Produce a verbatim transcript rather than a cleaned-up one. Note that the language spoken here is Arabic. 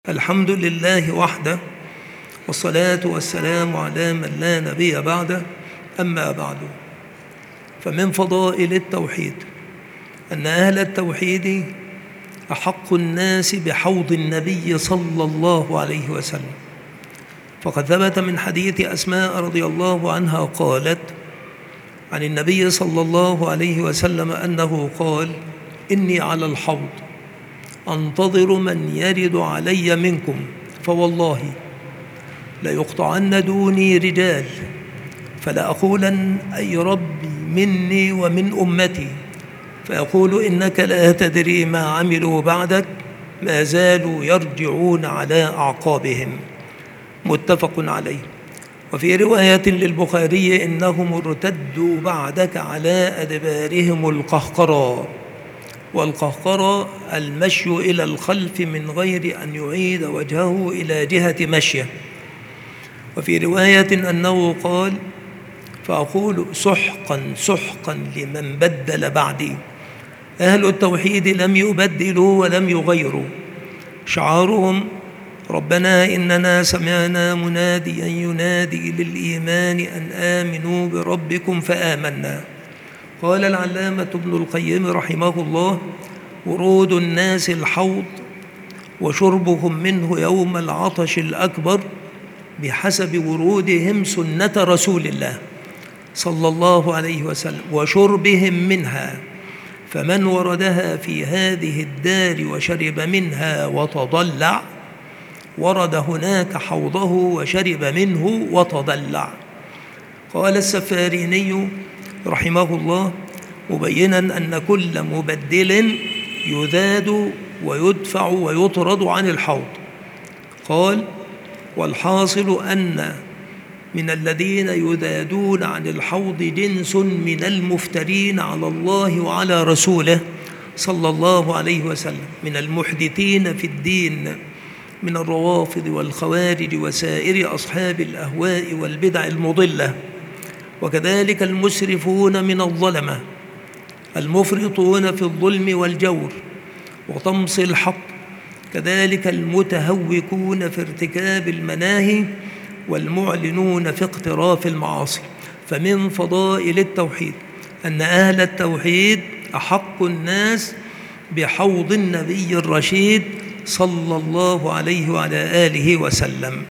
الحمد لله وحده، والصلاة والسلام على من لا نبي بعده. أما بعد، فمن فضائل التوحيد أن أهل التوحيد أحق الناس بحوض النبي صلى الله عليه وسلم. فقد ثبت من حديث أسماء رضي الله عنها قالت عن النبي صلى الله عليه وسلم أنه قال: إني على الحوض أنتظر من يرد علي منكم، فوالله ليقطعن دوني رجال، فلأقولن أي ربي مني ومن أمتي، فيقول: إنك لا تدري ما عملوا بعدك، ما زالوا يرجعون على أعقابهم. متفق عليه. وفي رواية للبخاري: إنهم ارتدوا بعدك على أدبارهم القهقرى. والقهقرى المشي إلى الخلف من غير أن يعيد وجهه إلى جهة مشيه. وفي رواية أنه قال: فأقول: سحقا سحقا لمن بدل بعدي. أهل التوحيد لم يبدلوا ولم يغيروا. شعارهم: ربنا إننا سمعنا مناديا ينادي للإيمان أن آمنوا بربكم فآمنا. قال العلامة ابن القيم رحمه الله: ورود الناس الحوض وشربهم منه يوم العطش الأكبر بحسب ورودهم سنة رسول الله صلى الله عليه وسلم وشربهم منها، فمن وردها في هذه الدار وشرب منها وتضلع ورد هناك حوضه وشرب منه وتضلع. قال السفاريني رحمه الله مبينا أن كل مبدل يذاد ويدفع ويطرد عن الحوض. قال: والحاصل أن من الذين يذادون عن الحوض جنس من المفترين على الله وعلى رسوله صلى الله عليه وسلم، من المحدثين في الدين من الروافض والخوارج وسائر أصحاب الأهواء والبدع المضلة، وكذلك المسرفون من الظلمة المفرطون في الظلم والجور وطمس الحق، كذلك المتهوكون في ارتكاب المناهي والمعلنون في اقتراف المعاصي. فمن فضائل التوحيد أن أهل التوحيد أحق الناس بحوض النبي الرشيد صلى الله عليه وعلى آله وسلم.